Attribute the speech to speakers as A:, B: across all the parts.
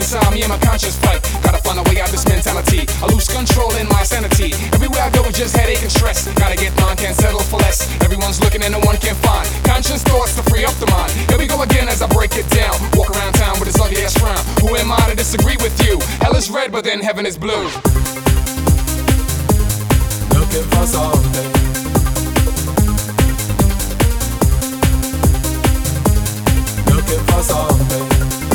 A: inside me and my conscience fight. Gotta find a way out this mentality. I lose control in my sanity. Everywhere I go it's just headache and stress. Gotta get mine, can't settle for less. Everyone's looking and no one can find conscious thoughts to free up the mind. Here we go again as I break it down. Walk around town with this ugly ass frown. Who am I to disagree with you? Hell is red but then heaven is blue.
B: Looking for something. Looking for something.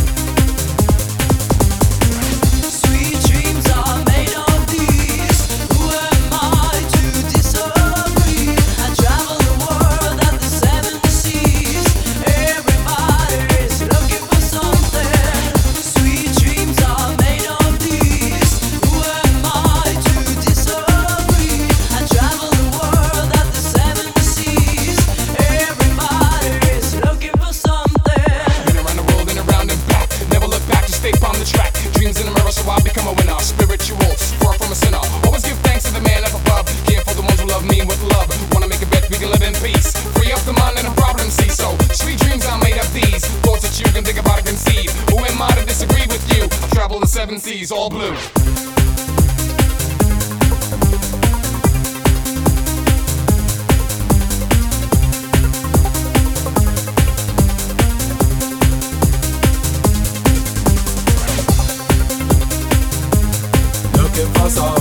C: Sweet dreams are made of these. Who am I to disagree? I travel the world at the 7 seas. Everybody's looking for something. Sweet dreams are made of these. Who am I to disagree? I travel the world at the 7 seas. Everybody's looking for something.
A: Been around the world and around and back. Never look back, just stay on the track. Dreams in the mirror, so I become a winner. Spirituals, far from a sinner. Always give thanks to the man up above. Care for the ones who love me with love. Wanna make a bet we can live in peace. Free up the mind and the problem cease. So sweet dreams are made of these. Thoughts that you can think about and conceive. Who am I to disagree with you? I travel the 7 seas, all blue.
B: Looking for something.